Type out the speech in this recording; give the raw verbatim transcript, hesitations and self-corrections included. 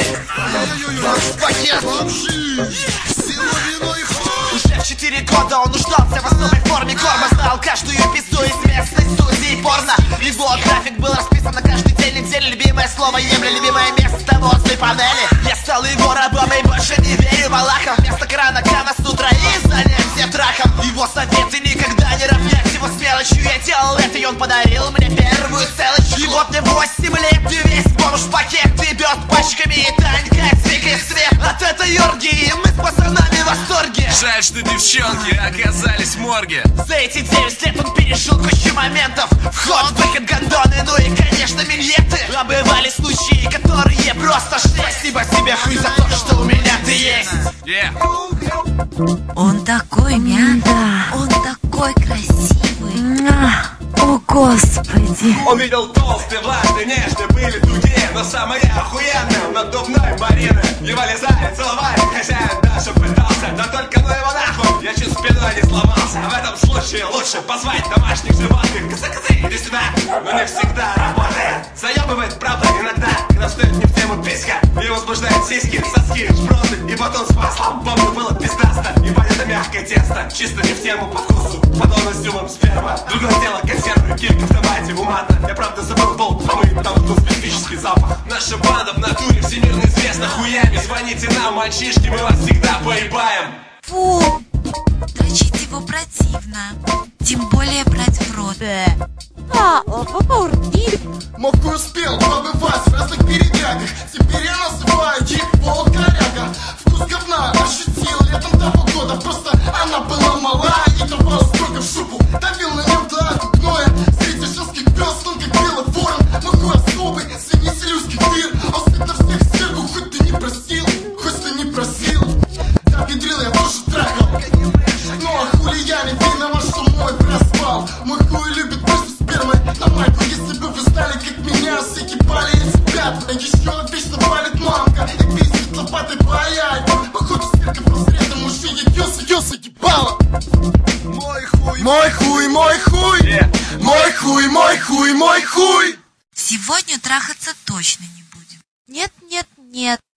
Пакет уже в четыре года он нуждался в особой форме корма. Знал каждую пизду из местной студии порно. Его график был расписан на каждый день недели. Любимое слово емля, любимое место возле панели. Я стал его рабом и больше не верю балахам. Вместо крана Камасутра и занятия трахом. Его советы никогда не равнять его с мелочью. Я делал это, и он подарил мне первую целочку. И вот мне восемь лет, и весь бомж в пакет. И бьет пачками и танька, цвик и свет. От этой оргии мы с пацанами в восторге. Жаль, что девчонки оказались в морге. За эти девять лет он пережил кучу моментов. Вход, выход, гондоны, ну и, конечно, миньеты. А бывали случаи, которые просто жесть. Спасибо себе, хуй, за то, что у меня ты есть. Yeah. Он такой мягкий, он такой красивый. О, Господи. Он видел толстый, влажный, нежный, были тугие, но самое охуенное в надувной Марины. Его лизали, целовали, хозяин даже пытался, но только ну его нахуй, я чуть спиной не сломался. В этом случае лучше позвать домашних животных. Козы-козы, иди сюда, но не всегда работает. Заебывает, правда, иногда, когда стоит не в тему писька. И возбуждает сиськи, соски, шпроты и батон с маслом. Помню, было пиздаста, ебать это мягкое тесто. Чисто не в тему по вкусу, подобно с изюмом сперма. Другое дело консервы, килька в томате, умата. Я правда забыл болт помыть, там был специфический запах. Наша банда в натуре всемирно известна хуями. Звоните нам, мальчишки, мы вас всегда поебаем. Фу, дрочить его противно. Тем более брать в рот. А, урки. Мог успел побывать в разных передрягах. Теперь я называю его коряга. Вкус говна ощутил летом того года. Просто она была мала и давала столько в шубу. Давил на нем до гноя. Среди женских пёс, он как белый ворон. Маху особый, свинитель узких дыр. Он спит на всех сверху, хоть ты не просил, хоть ты не просил. Да, педрил я тоже трахал. Ну а хули я не виноват, что мой проспал. Мой хуй любит просто спермой на майку. Если бы вы знали, как меня все кипали эти пятна. Еще вечно палит мамка и пиздит лопатой по яйкам. Походу сверка прозретом уже ее ее загибала. Мой хуй, мой хуй, мой хуй, yeah. Мой хуй, мой хуй, мой хуй. Сегодня трахаться точно не будем. Нет, нет, нет.